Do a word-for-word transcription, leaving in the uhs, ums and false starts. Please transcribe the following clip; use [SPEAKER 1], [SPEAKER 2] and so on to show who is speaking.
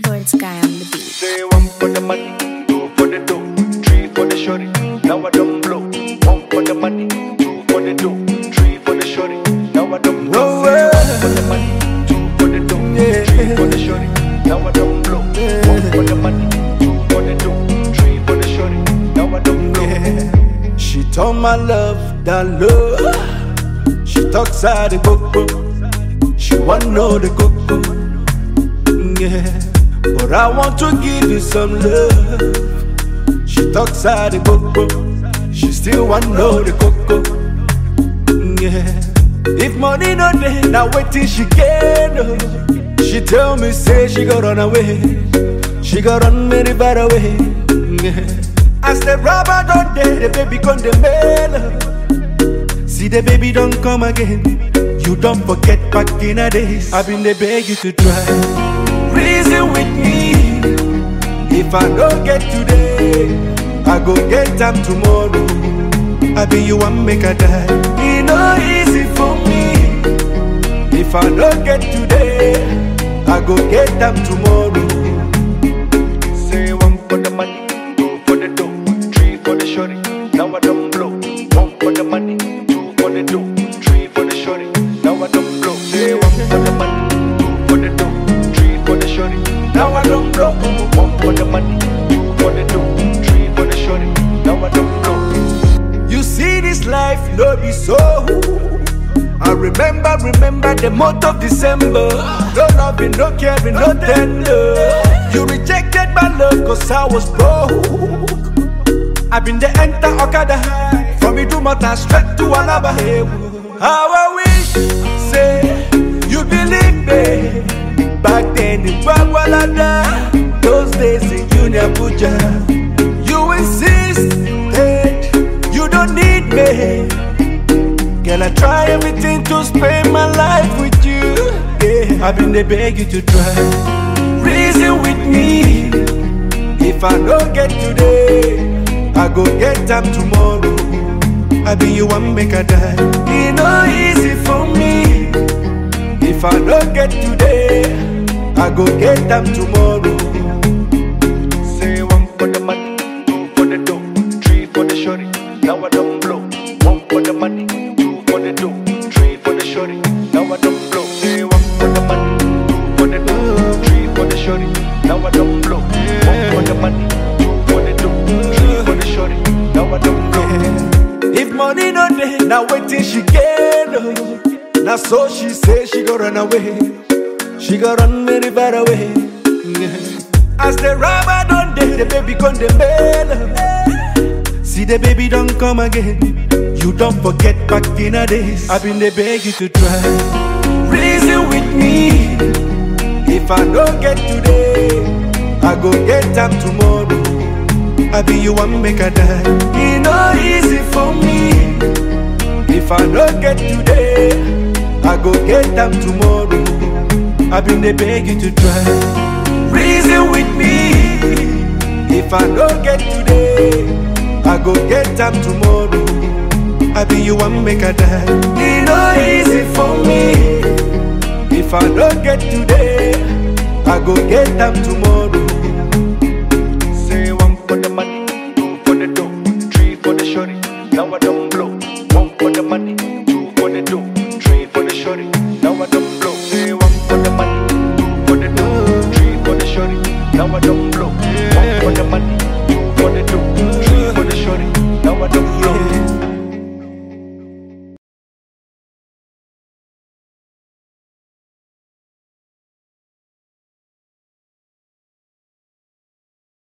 [SPEAKER 1] Bird Sky on the beat.
[SPEAKER 2] Say one for the money, two for the dough, three for the shorty. Now I don't blow. One for the money, two for the dough, three for the shorty. Now I don't blow. Say one for the money, two for the dough, three for the shorty. Now I don't blow. One for the money, two for the dough, three for the shorty. Now I don't blow.
[SPEAKER 3] Yeah. She told my love that love. She talks out the coco. She want know the coco. Yeah. But I want to give you some love. She talks out the coco. She still want know the coco. Yeah. If money no day, now wait till she get no. She tell me say she got run away. She got run very far away. Yeah. As the rubber don't day, the baby come the mail. See the baby don't come again. You don't forget back in the days. I've been the beg you to try. Reason with me. If I don't get today, I go get them tomorrow. I be you want make a die. It no easy for me. If I don't get today, I go get them tomorrow.
[SPEAKER 2] Say one for the money, two for the dough, three for the shorty. Now I don't blow. One for the money, two for the dough, three for the shorty. Now I don't blow. Say one for the money, two for the dough, three for the shorty. Now I don't blow. One for the money, two for the dough, three for the shorty. Now I don't blow.
[SPEAKER 3] You see this life, no be so. I remember, remember the month of December. No loving, no caring, no tender. You rejected my love cause I was broke. I've been the enter Okada. From me to Mata straight to Alaba. How I wish, say, you believe me. Back then in Bagwalada, those days in Union Abuja. You insist, hey, you don't need me. Girl, I try everything to spend my life with you. Yeah, I've been the beg you to try. Reason with me. If I don't get today, I go get them tomorrow. I be you want make a die. It no easy for me. If I don't get today, I go get them tomorrow.
[SPEAKER 2] Say one for the money, two for the dough, three for the shorty. Now I don't blow. One for the money, two for the dough, three for the shorty. Now I don't blow. Say one for the money, two for the dough, three for the shorty. Now I don't blow. One for the money, two for the dough, three for the shorty. Now I don't blow.
[SPEAKER 3] If money no day, now wait till she get no. Now so she say she go run away. She go run very far away. Yeah. As the rubber don't day, the baby come the mail. See the baby don't come again. You don't forget back in the days. I've been the beg you to try. Reason with me. If I don't get today, I go get them tomorrow. I be you want make a die. It no easy for me. If I don't get today, I go get them tomorrow. I've been the beg you to try. Reason with me. If I don't get today, I go get them tomorrow. I be you want make a die. It no easy for me. If I don't get today, I go get them tomorrow.
[SPEAKER 2] Say one for the money, two for the dough, three for the shorty. Now I don't blow. One for the money, two for the dough, three for the shorty. Now I don't blow. Say one for the money, two for the dough, three for the shorty. Now I don't blow. One for the money.